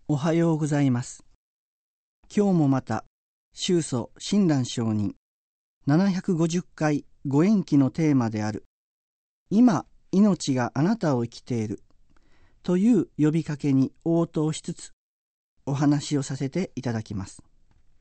おはようございます。今日もまた宗祖親鸞上人750回ご縁起のテーマである今命があなたを生きているという呼びかけに応答しつつお話をさせていただきます。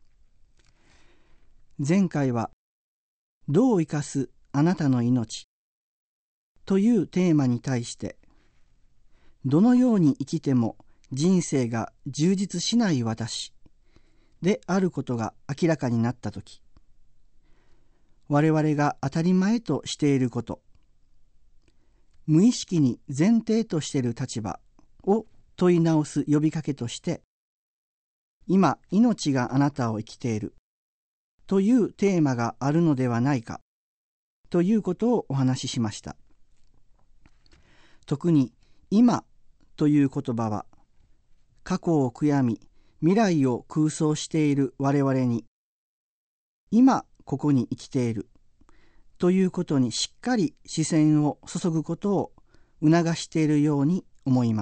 前回はどう生かすあなたの命というテーマに対してどのように生きても人生が充実しない私であることが明らかになったとき、我々が当たり前としていること、無意識に前提としている立場を問い直す呼びかけとして、今命があなたを生きているというテーマがあるのではないかということをお話ししました。特に今という言葉は、過去を悔やみ未来を空想している我々に今ここに生きているということにしっかり視線を注ぐことを促しているように思います。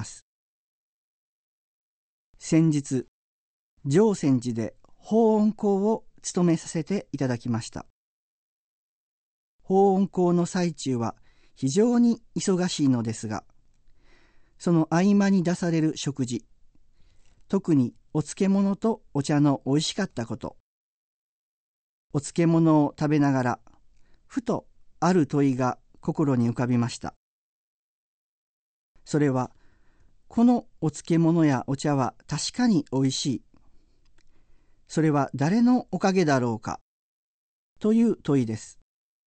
先日常泉寺で法音講を務めさせていただきました。法音講の最中は非常に忙しいのですが、その合間に出される食事、特にお漬物とお茶のおいしかったこと、お漬物を食べながらふとある問いが心に浮かびました。それは、このお漬物やお茶は確かにおいしい。それは誰のおかげだろうかという問いです。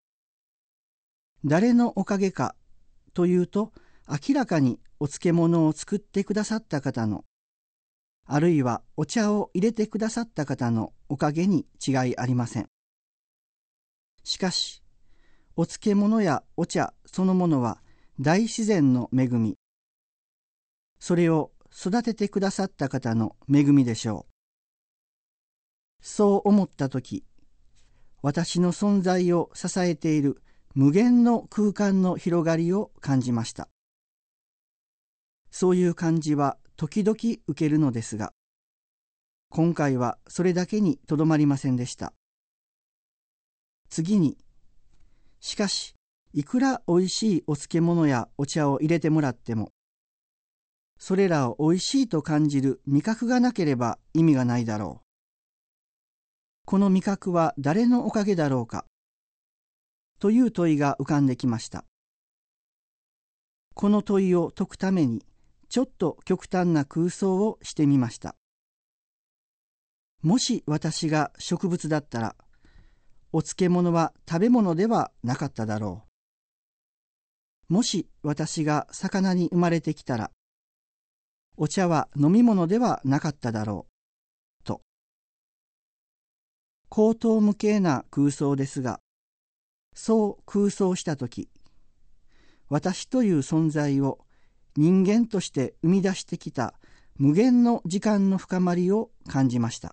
誰のおかげかというと、明らかにお漬物を作ってくださった方の、あるいはお茶を入れてくださった方のおかげに違いありません。しかし、お漬物やお茶そのものは大自然の恵み、それを育ててくださった方の恵みでしょう。そう思ったとき、私の存在を支えている無限の空間の広がりを感じました。そういう感じは時々受けるのですが、今回はそれだけにとどまりませんでした。次に、しかし、いくらおいしいお漬物やお茶を入れてもらっても、それらをおいしいと感じる味覚がなければ意味がないだろう。この味覚は誰のおかげだろうかという問いが浮かんできました。この問いを解くために、ちょっと極端な空想をしてみました。もし私が植物だったら、お漬物は食べ物ではなかっただろう。もし私が魚に生まれてきたら、お茶は飲み物ではなかっただろう。と。荒唐無稽な空想ですが、そう空想したとき、私という存在を人間として生み出してきた無限の時間の深まりを感じました。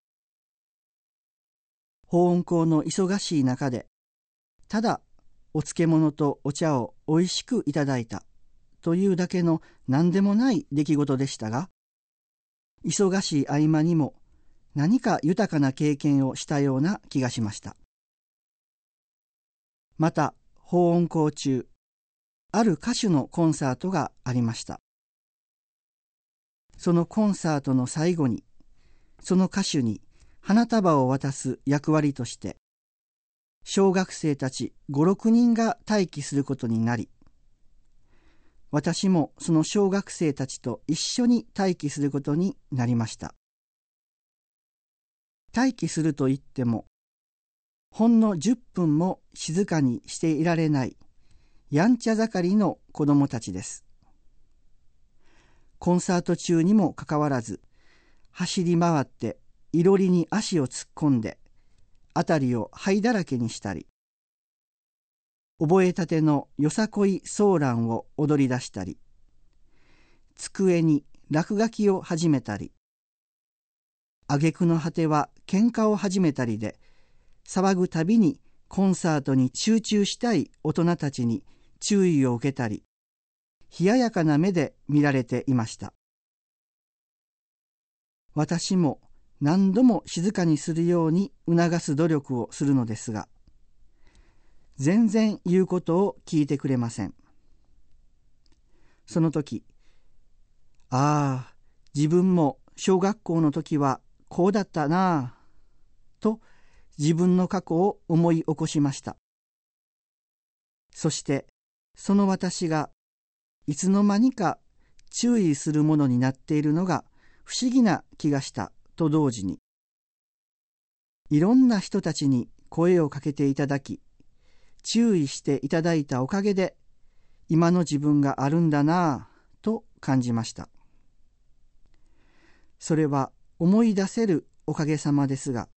法音講の忙しい中で、ただお漬物とお茶をおいしくいただいたというだけの何でもない出来事でしたが、忙しい合間にも何か豊かな経験をしたような気がしました。また、法音講中、ある歌手のコンサートがありました。そのコンサートの最後に、その歌手に花束を渡す役割として、小学生たち5、6人が待機することになり、私もその小学生たちと一緒に待機することになりました。待機すると言っても、ほんの10分も静かにしていられない、やんちゃ盛りの子供たちです。コンサート中にもかかわらず、走り回っていろりに足を突っ込んで、あたりを灰だらけにしたり、覚えたてのよさこいソーランを踊り出したり、机に落書きを始めたり、挙句の果ては喧嘩を始めたりで、騒ぐたびにコンサートに集中したい大人たちに注意を受けたり、冷ややかな目で見られていました。 私も何度も静かにするように促す努力をするのですが、全然言うことを聞いてくれません。その時、ああ、自分も小学校の時はこうだったなあ、と自分の過去を思い起こしました。そしてその私がいつの間にか注意するものになっているのが不思議な気がしたと同時に、いろんな人たちに声をかけていただき、注意していただいたおかげで今の自分があるんだなぁと感じました。それは思い出せるおかげさまですが、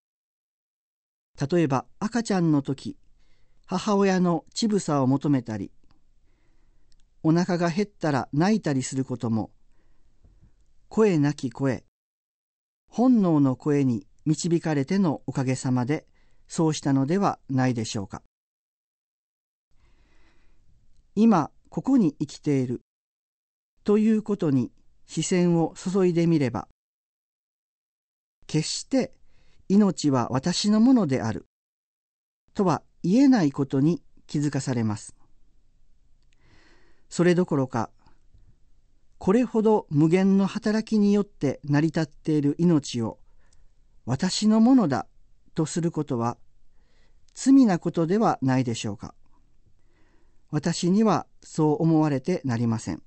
例えば赤ちゃんの時、母親の乳房を求めたり、お腹が減ったら泣いたりすることも、声なき声、本能の声に導かれてのおかげさまでそうしたのではないでしょうか。今ここに生きているということに視線を注いでみれば、決して命は私のものであるとは言えないことに気づかされます。それどころか、これほど無限の働きによって成り立っている命を私のものだとすることは罪なことではないでしょうか。私にはそう思われてなりません。